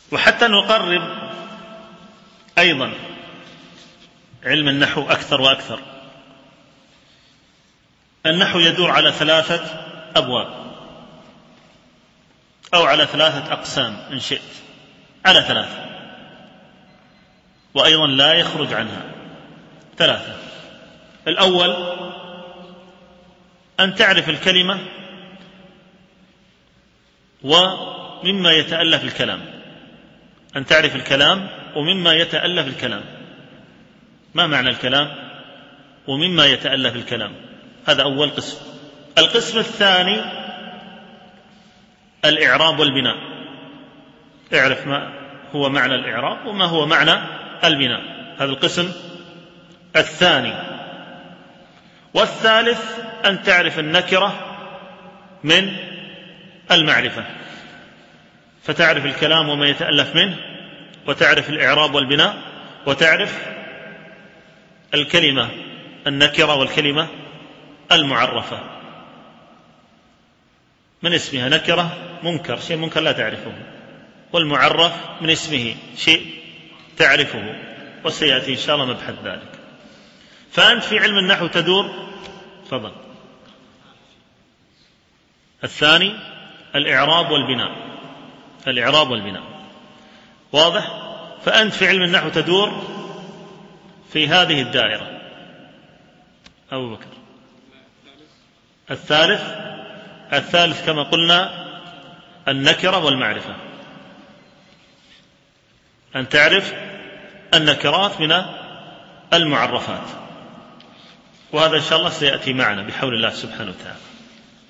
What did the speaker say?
وحتى نقرب أيضا علم النحو أكثر وأكثر، النحو يدور على 3 أبواب أو على 3 أقسام إن شئت، على 3، وأيضا لا يخرج عنها 3. الأول أن تعرف الكلمة ومما يتألف الكلام، أن تعرف الكلام ومما يتألف الكلام. ما معنى الكلام ومما يتألف الكلام؟ هذا أول قسم. القسم الثاني الإعراب والبناء، اعرف ما هو معنى الإعراب وما هو معنى البناء، هذا القسم الثاني. والثالث أن تعرف النكرة من المعرفة، فتعرف الكلام وما يتألف منه، وتعرف الإعراب والبناء، وتعرف الكلمة النكرة والكلمة المعرفة. من اسمها نكرة منكر، شيء منكر لا تعرفه، والمعرف من اسمه شيء تعرفه، وسيأتي إن شاء الله مبحث ذلك. فأنت في علم النحو تدور. تفضل. الثاني الإعراب والبناء، الإعراب والبناء، واضح؟ فأنت في علم النحو تدور في هذه الدائرة. أبو بكر. الثالث كما قلنا النكرة والمعرفة، أن تعرف النكرات من المعرفات، وهذا إن شاء الله سيأتي معنا بحول الله سبحانه وتعالى.